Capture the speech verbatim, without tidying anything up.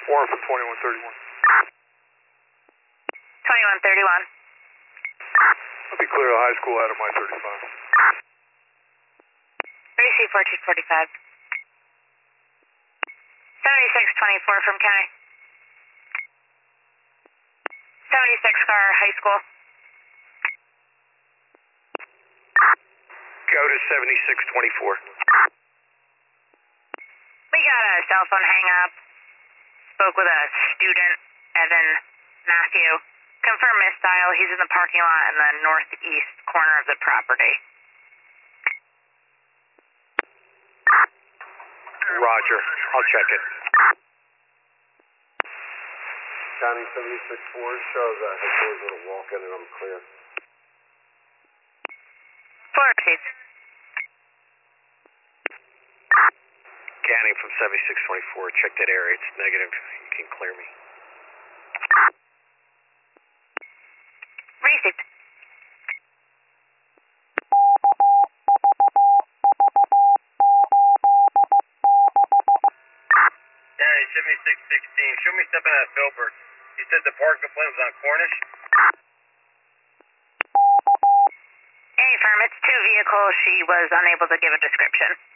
Warrant for twenty-one thirty-one. twenty-one thirty-one. I'll be clear of high school out of my thirty-five. Receive fourteen forty-five. seventy-six twenty-four from county. seventy-six car, high school. Go to seventy-six twenty-four. We got a cell phone hang up. Spoke with a student, Evan Matthew. Confirm misdial. He's in the parking lot in the northeast corner of the property. Roger. I'll check it. County seventy-six four shows that headquarters with a walk in and I'm clear. Four receipts. County from seventy-six twenty-four. Check that area. It's negative. You can clear me. Receipt. County seventy-six sixteen. Show me stepping out of Filbert. He said the park complaint was on Cornish. Hey, firm, it's two vehicles. She was unable to give a description.